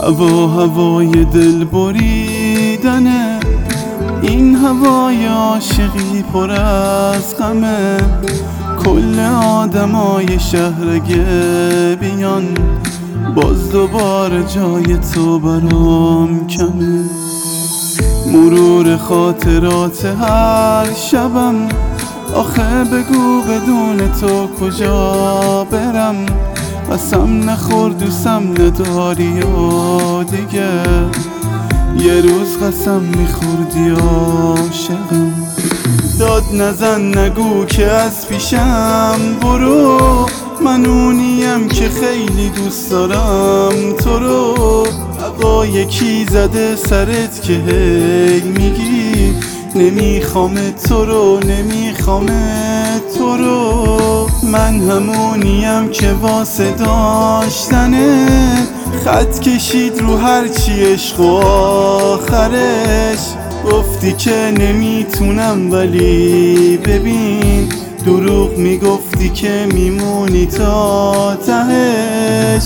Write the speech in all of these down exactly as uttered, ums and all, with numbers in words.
هوا هوای دل بریدنه، این هوای عاشقی پر از غمه. کل آدمای شهر اگه بیان، باز دوباره جای تو برام کمه. مرور خاطرات هر شبم، آخه بگو بدون تو کجا برم. قسم نخور دوستم نداری و دیگه، یه روز قسم میخوردی عاشقم. داد نزن نگو که از پیشم برو، من اونیم که خیلی دوست دارم تو رو. هوا یکی زده سرت که هی میگی نمیخوام تو رو، نمیخوام تو رو. من همونیم که واسه داشتنت خط کشید رو هرچی عشق و آخرش. گفتی که نمیتونم ولی ببین، دروغ میگفتی که میمونی تا تهش.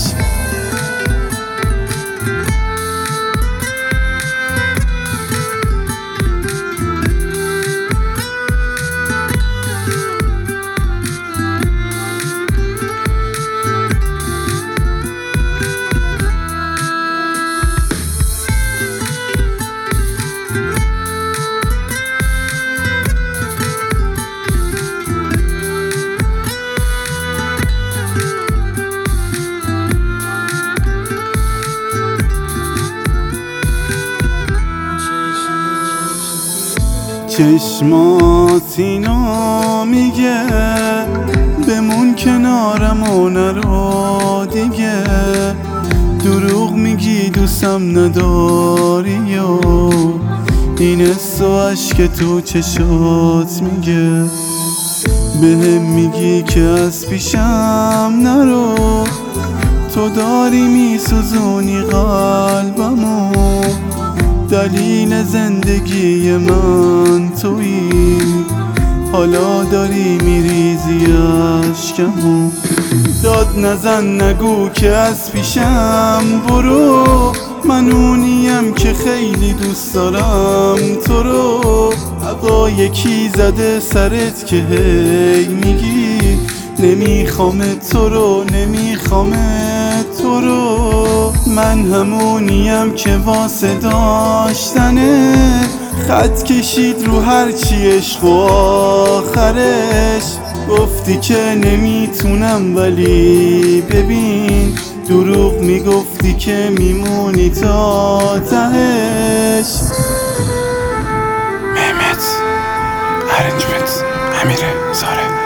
چشمات اینو میگه بمون کنارم و نرو دیگه. دروغ میگی دوستم نداری و این حس و عشق تو چشات میگه. بهم میگی که از پیشم نرو، تو داری میسوزونی قلبمو. دلیل زندگی من تویی، حالا داری میریزی اشکمو. داد نزن نگو که از پیشم برو، من اونیم که خیلی دوست دارم تو رو. هوا یکی زده سرت که هی میگی نمیخوام تو رو، نمیخوام تو رو. من همونیم که واسه داشتنه خط کشید رو هرچی عشق و آخرش. گفتی که نمیتونم ولی ببین، دروغ میگفتی که میمونی تا تهش. مهمت، ارنجمنت، امیره، زاره.